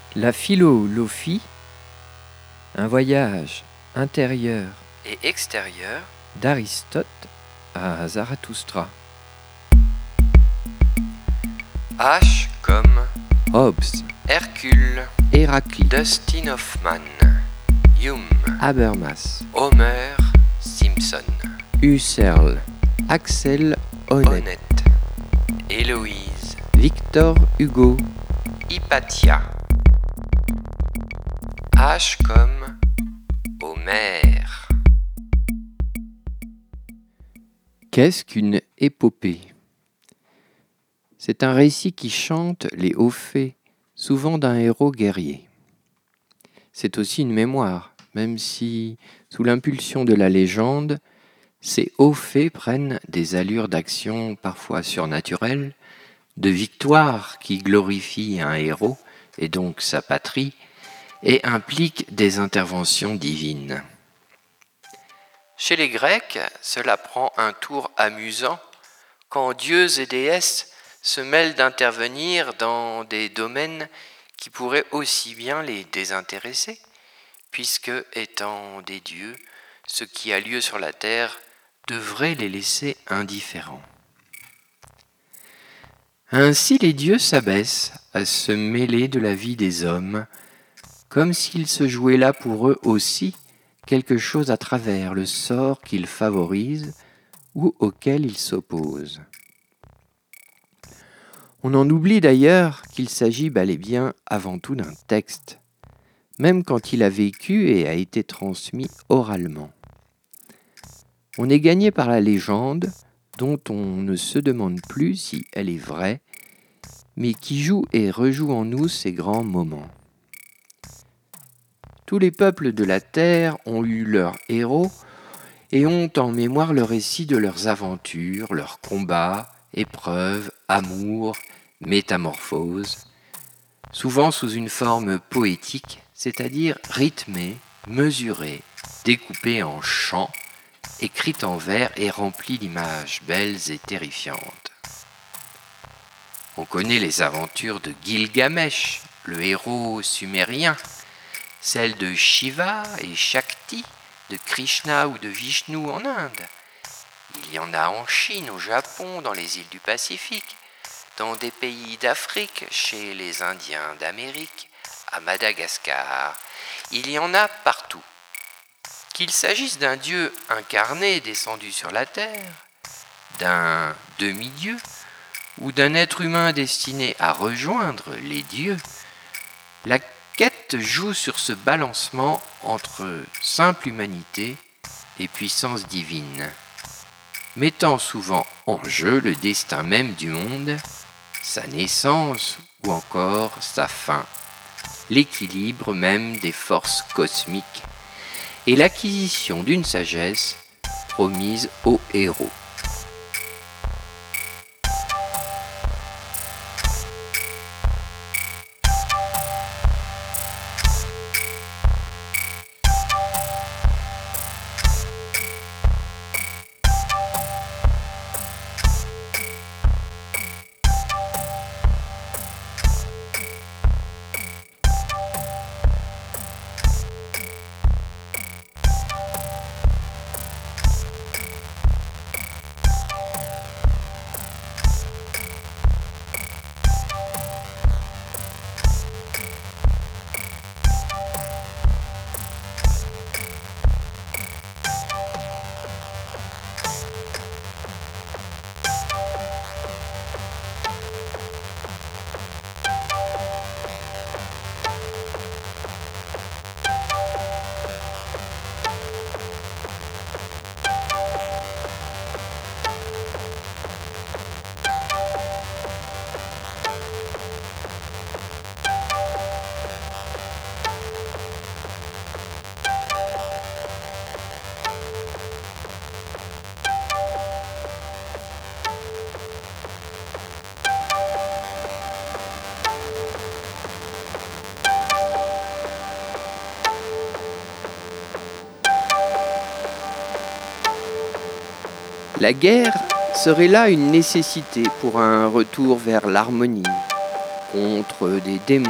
La philosophie, un voyage intérieur et extérieur d'Aristote à Zarathustra. H comme Hobbes, Hercule, Héraclite, Dustin Hoffman, Hume, Habermas, Homer Simpson, Husserl, Axel Honneth, Héloïse, Victor Hugo, Hypatia. H comme Homère. Qu'est-ce qu'une épopée ? C'est un récit qui chante les hauts faits, souvent d'un héros guerrier. C'est aussi une mémoire, même si, sous l'impulsion de la légende, ces hauts faits prennent des allures d'action parfois surnaturelles, de victoire qui glorifie un héros, et donc sa patrie, et impliquent des interventions divines. Chez les Grecs, cela prend un tour amusant quand dieux et déesses se mêlent d'intervenir dans des domaines qui pourraient aussi bien les désintéresser, puisque, étant des dieux, ce qui a lieu sur la terre devrait les laisser indifférents. Ainsi les dieux s'abaissent à se mêler de la vie des hommes, comme s'il se jouait là pour eux aussi quelque chose à travers le sort qu'ils favorisent ou auquel ils s'opposent. On en oublie d'ailleurs qu'il s'agit bel et bien avant tout d'un texte, même quand il a vécu et a été transmis oralement. On est gagné par la légende, dont on ne se demande plus si elle est vraie, mais qui joue et rejoue en nous ces grands moments. Tous les peuples de la terre ont eu leurs héros et ont en mémoire le récit de leurs aventures, leurs combats, épreuves, amours, métamorphoses, souvent sous une forme poétique, c'est-à-dire rythmée, mesurée, découpée en chants, écrite en vers et remplie d'images belles et terrifiantes. On connaît les aventures de Gilgamesh, le héros sumérien, celles de Shiva et Shakti, de Krishna ou de Vishnu en Inde. Il y en a en Chine, au Japon, dans les îles du Pacifique, dans des pays d'Afrique, chez les Indiens d'Amérique, à Madagascar. Il y en a partout. Qu'il s'agisse d'un dieu incarné descendu sur la terre, d'un demi-dieu, ou d'un être humain destiné à rejoindre les dieux, la quête joue sur ce balancement entre simple humanité et puissance divine, mettant souvent en jeu le destin même du monde, sa naissance ou encore sa fin, l'équilibre même des forces cosmiques et l'acquisition d'une sagesse promise aux héros. La guerre serait là une nécessité pour un retour vers l'harmonie, contre des démons,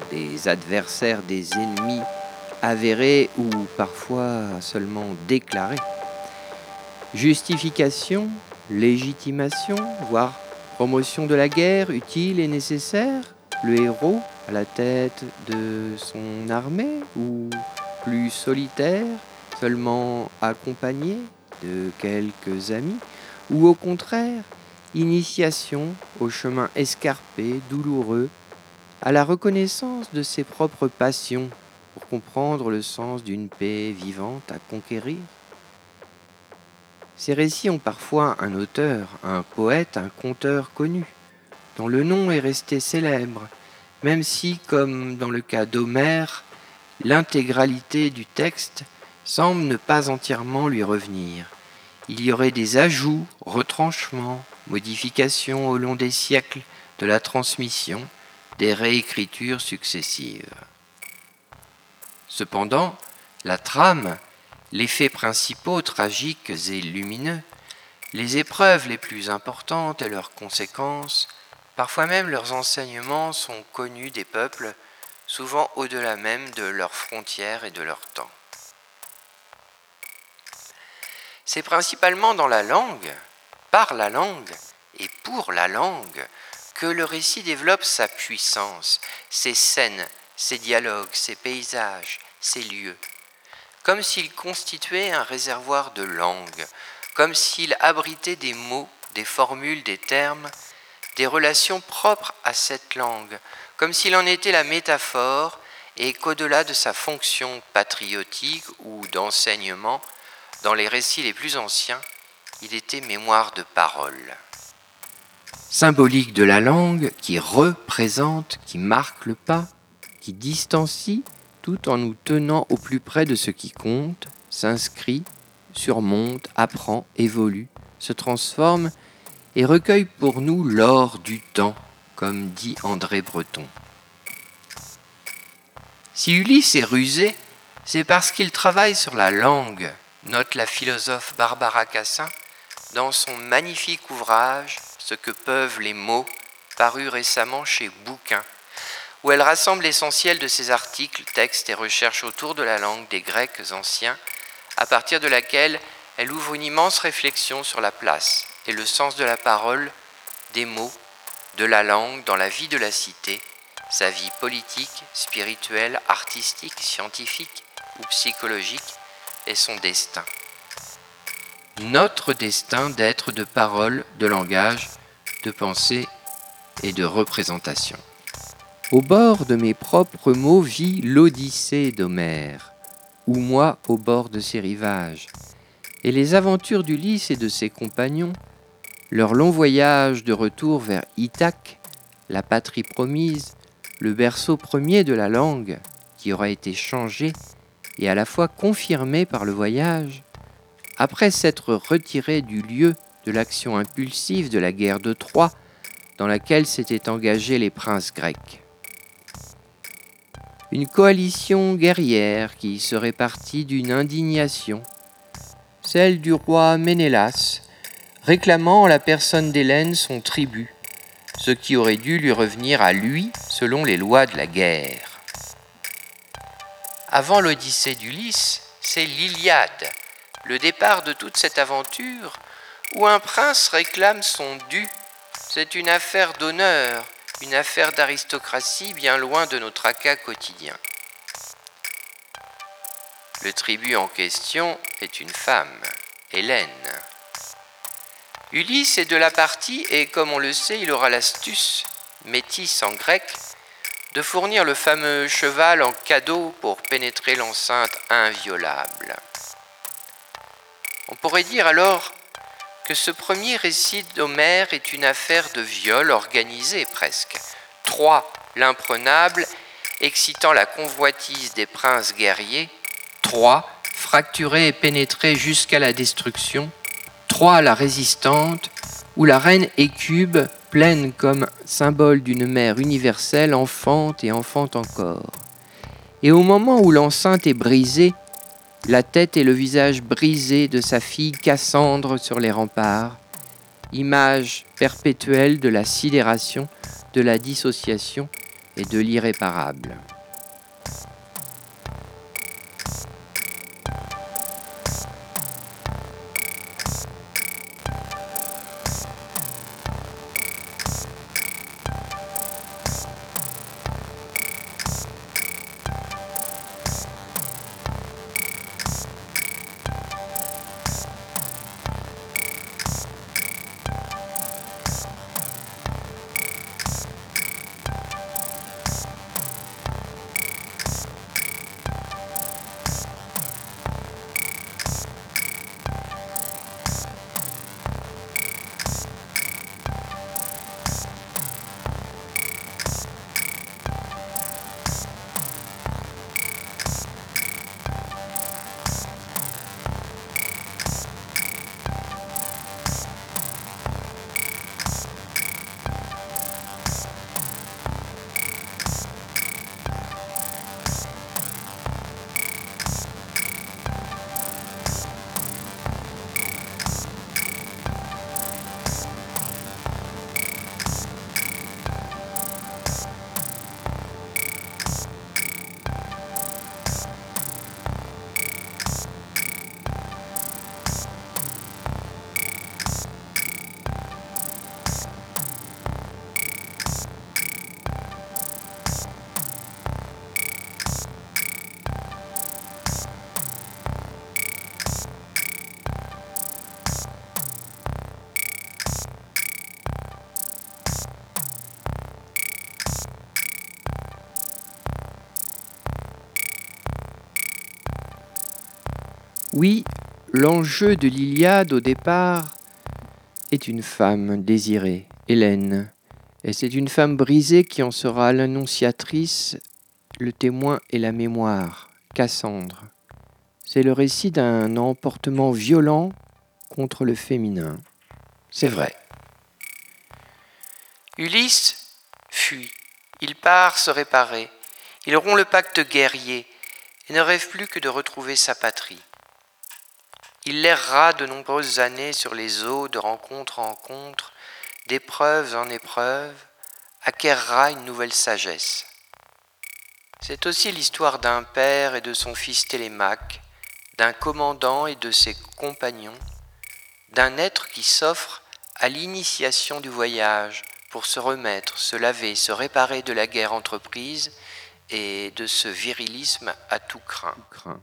des adversaires, des ennemis avérés ou parfois seulement déclarés. Justification, légitimation, voire promotion de la guerre utile et nécessaire, le héros à la tête de son armée ou plus solitaire, seulement accompagné de quelques amis, ou au contraire, initiation au chemin escarpé, douloureux, à la reconnaissance de ses propres passions pour comprendre le sens d'une paix vivante à conquérir. Ces récits ont parfois un auteur, un poète, un conteur connu, dont le nom est resté célèbre, même si, comme dans le cas d'Homère, l'intégralité du texte semble ne pas entièrement lui revenir. Il y aurait des ajouts, retranchements, modifications au long des siècles de la transmission, des réécritures successives. Cependant, la trame, les faits principaux tragiques et lumineux, les épreuves les plus importantes et leurs conséquences, parfois même leurs enseignements sont connus des peuples, souvent au-delà même de leurs frontières et de leur temps. C'est principalement dans la langue, par la langue et pour la langue, que le récit développe sa puissance, ses scènes, ses dialogues, ses paysages, ses lieux, comme s'il constituait un réservoir de langue, comme s'il abritait des mots, des formules, des termes, des relations propres à cette langue, comme s'il en était la métaphore et qu'au-delà de sa fonction patriotique ou d'enseignement, dans les récits les plus anciens, il était mémoire de parole. Symbolique de la langue qui représente, qui marque le pas, qui distancie tout en nous tenant au plus près de ce qui compte, s'inscrit, surmonte, apprend, évolue, se transforme et recueille pour nous l'or du temps, comme dit André Breton. Si Ulysse est rusé, c'est parce qu'il travaille sur la langue, note la philosophe Barbara Cassin dans son magnifique ouvrage « Ce que peuvent les mots », paru récemment chez Bouquin, où elle rassemble l'essentiel de ses articles, textes et recherches autour de la langue des Grecs anciens, à partir de laquelle elle ouvre une immense réflexion sur la place et le sens de la parole, des mots, de la langue dans la vie de la cité, sa vie politique, spirituelle, artistique, scientifique ou psychologique et son destin. Notre destin d'être de parole, de langage, de pensée et de représentation. Au bord de mes propres mots vit l'Odyssée d'Homère, ou moi au bord de ses rivages, et les aventures d'Ulysse et de ses compagnons, leur long voyage de retour vers Ithaque, la patrie promise, le berceau premier de la langue, qui aura été changé et à la fois confirmé par le voyage, après s'être retiré du lieu de l'action impulsive de la guerre de Troie, dans laquelle s'étaient engagés les princes grecs. Une coalition guerrière qui serait partie d'une indignation, celle du roi Ménélas, réclamant en la personne d'Hélène son tribut, ce qui aurait dû lui revenir à lui selon les lois de la guerre. Avant l'Odyssée d'Ulysse, c'est l'Iliade, le départ de toute cette aventure où un prince réclame son dû. C'est une affaire d'honneur, une affaire d'aristocratie bien loin de nos tracas quotidiens. Le tribut en question est une femme, Hélène. Ulysse est de la partie et, comme on le sait, il aura l'astuce, métis en grec, de fournir le fameux cheval en cadeau pour pénétrer l'enceinte inviolable. On pourrait dire alors que ce premier récit d'Homère est une affaire de viol organisée presque. Troie, l'imprenable, excitant la convoitise des princes guerriers. Troie, fracturée et pénétrée jusqu'à la destruction. Troie, la résistante, où la reine Hécube, pleine comme symbole d'une mère universelle, enfante et enfante encore. Et au moment où l'enceinte est brisée, la tête et le visage brisés de sa fille Cassandre sur les remparts, image perpétuelle de la sidération, de la dissociation et de l'irréparable. Oui, l'enjeu de l'Iliade au départ est une femme désirée, Hélène, et c'est une femme brisée qui en sera l'annonciatrice, le témoin et la mémoire, Cassandre. C'est le récit d'un emportement violent contre le féminin. C'est vrai. Ulysse fuit. Il part se réparer. Il rompt le pacte guerrier et ne rêve plus que de retrouver sa patrie. Il errera de nombreuses années sur les eaux de rencontre en rencontre, d'épreuve en épreuve, acquerra une nouvelle sagesse. C'est aussi l'histoire d'un père et de son fils Télémaque, d'un commandant et de ses compagnons, d'un être qui s'offre à l'initiation du voyage pour se remettre, se laver, se réparer de la guerre entreprise et de ce virilisme à tout craint.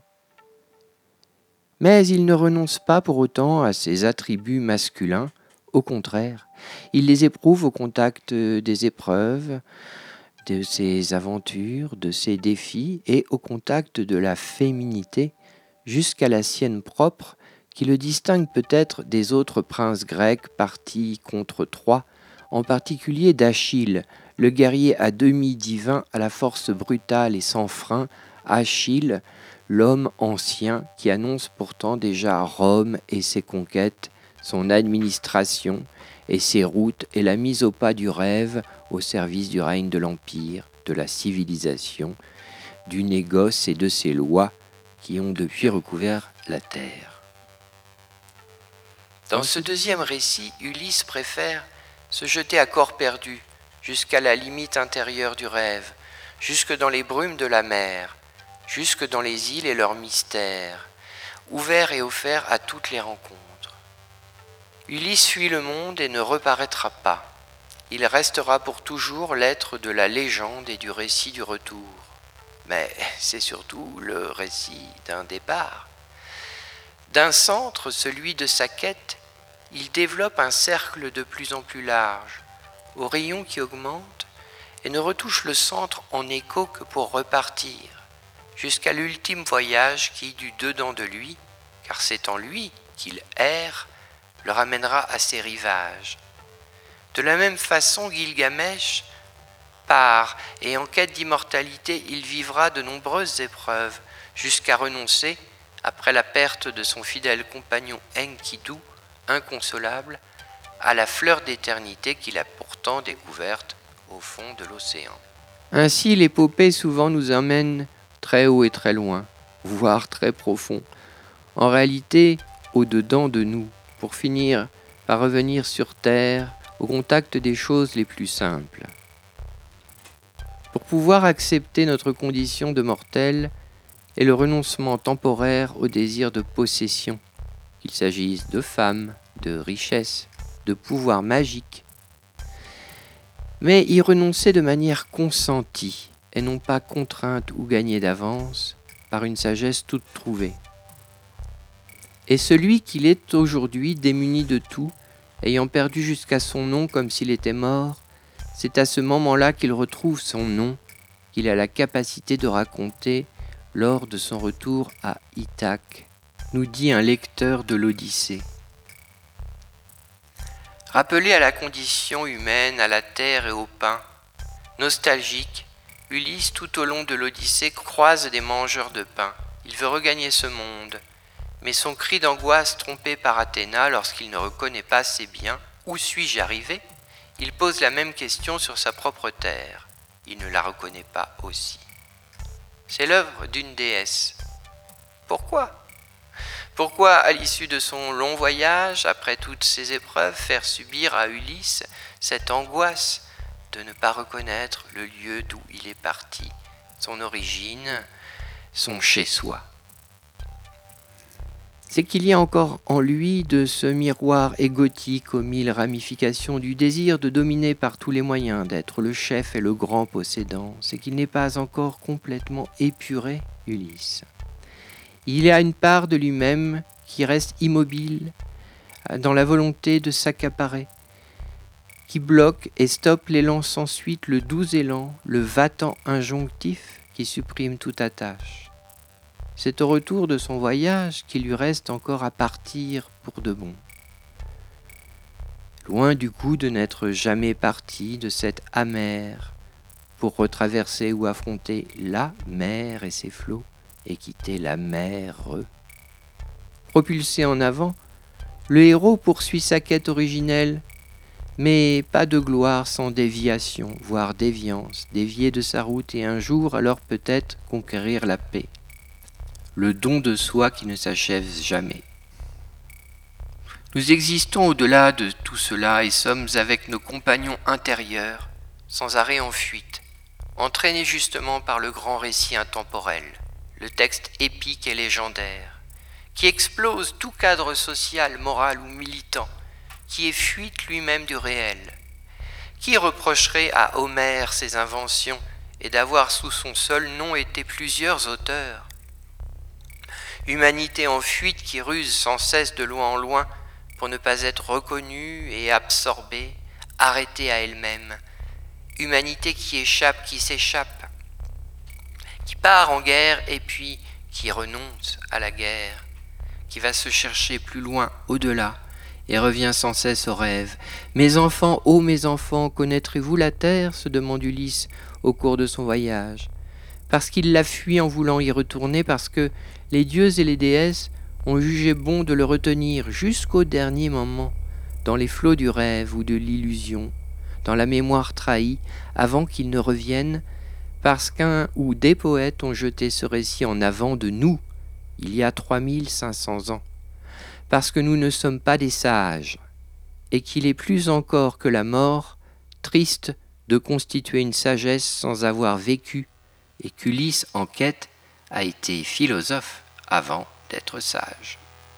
Mais il ne renonce pas pour autant à ses attributs masculins. Au contraire, il les éprouve au contact des épreuves, de ses aventures, de ses défis et au contact de la féminité, jusqu'à la sienne propre, qui le distingue peut-être des autres princes grecs partis contre Troie, en particulier d'Achille, le guerrier à demi divin à la force brutale et sans frein, Achille, l'homme ancien qui annonce pourtant déjà Rome et ses conquêtes, son administration et ses routes et la mise au pas du rêve au service du règne de l'Empire, de la civilisation, du négoce et de ses lois qui ont depuis recouvert la terre. Dans ce deuxième récit, Ulysse préfère se jeter à corps perdu jusqu'à la limite intérieure du rêve, jusque dans les brumes de la mer, jusque dans les îles et leurs mystères, ouverts et offerts à toutes les rencontres. Ulysse fuit le monde et ne reparaîtra pas. Il restera pour toujours l'être de la légende et du récit du retour. Mais c'est surtout le récit d'un départ. D'un centre, celui de sa quête, il développe un cercle de plus en plus large, aux rayons qui augmentent, et ne retouche le centre en écho que pour repartir, jusqu'à l'ultime voyage qui, du dedans de lui, car c'est en lui qu'il erre, le ramènera à ses rivages. De la même façon, Gilgamesh part, et en quête d'immortalité, il vivra de nombreuses épreuves, jusqu'à renoncer, après la perte de son fidèle compagnon Enkidu, inconsolable, à la fleur d'éternité qu'il a pourtant découverte au fond de l'océan. Ainsi, l'épopée souvent nous emmène très haut et très loin, voire très profond, en réalité au-dedans de nous, pour finir par revenir sur terre au contact des choses les plus simples. Pour pouvoir accepter notre condition de mortel et le renoncement temporaire au désir de possession, qu'il s'agisse de femmes, de richesses, de pouvoir magique, mais y renoncer de manière consentie et non pas contrainte ou gagnée d'avance par une sagesse toute trouvée. Et celui qu'il est aujourd'hui démuni de tout, ayant perdu jusqu'à son nom comme s'il était mort, c'est à ce moment-là qu'il retrouve son nom, qu'il a la capacité de raconter lors de son retour à Ithaque, nous dit un lecteur de l'Odyssée. Rappelé à la condition humaine, à la terre et au pain, nostalgique, Ulysse tout au long de l'Odyssée croise des mangeurs de pain. Il veut regagner ce monde, mais son cri d'angoisse trompé par Athéna lorsqu'il ne reconnaît pas ses biens, « Où suis-je arrivé ?» Il pose la même question sur sa propre terre. Il ne la reconnaît pas aussi. C'est l'œuvre d'une déesse. Pourquoi ? Pourquoi, à l'issue de son long voyage, après toutes ces épreuves, faire subir à Ulysse cette angoisse de ne pas reconnaître le lieu d'où il est parti, son origine, son chez-soi ? C'est qu'il y a encore en lui de ce miroir égotique aux mille ramifications du désir de dominer par tous les moyens, d'être le chef et le grand possédant. C'est qu'il n'est pas encore complètement épuré, Ulysse. Il y a une part de lui-même qui reste immobile dans la volonté de s'accaparer, qui bloque et stoppe l'élan sans suite, le doux élan, le va-t'en injonctif qui supprime toute attache. C'est au retour de son voyage qu'il lui reste encore à partir pour de bon. Loin du coup de n'être jamais parti de cette amère pour retraverser ou affronter la mer et ses flots et quitter la mer. Propulsé en avant, le héros poursuit sa quête originelle, mais pas de gloire sans déviation, voire déviance, dévier de sa route et un jour alors peut-être conquérir la paix. Le don de soi qui ne s'achève jamais. Nous existons au-delà de tout cela et sommes avec nos compagnons intérieurs, sans arrêt en fuite, entraînés justement par le grand récit intemporel, le texte épique et légendaire, qui explose tout cadre social, moral ou militant, qui est fuite lui-même du réel. Qui reprocherait à Homère ses inventions et d'avoir sous son seul nom été plusieurs auteurs ? Humanité en fuite qui ruse sans cesse de loin en loin pour ne pas être reconnue et absorbée, arrêtée à elle-même. Humanité qui échappe, qui s'échappe, qui part en guerre et puis qui renonce à la guerre, qui va se chercher plus loin, au-delà, et revient sans cesse au rêve. « Mes enfants, ô mes enfants, connaîtrez-vous la terre ?» se demande Ulysse au cours de son voyage. Parce qu'il l'a fui en voulant y retourner, parce que les dieux et les déesses ont jugé bon de le retenir jusqu'au dernier moment, dans les flots du rêve ou de l'illusion, dans la mémoire trahie, avant qu'il ne revienne, parce qu'un ou des poètes ont jeté ce récit en avant de nous, il y a 3500 ans, parce que nous ne sommes pas des sages, et qu'il est plus encore que la mort, triste de constituer une sagesse sans avoir vécu, et qu'Ulysse, en quête, a été philosophe avant d'être sage.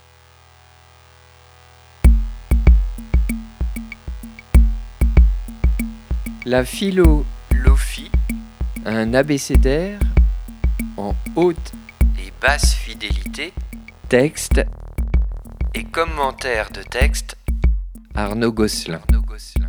La philosophie, un abécédaire en haute et basse fidélité, texte et commentaires de texte, Arnaud Gosselin.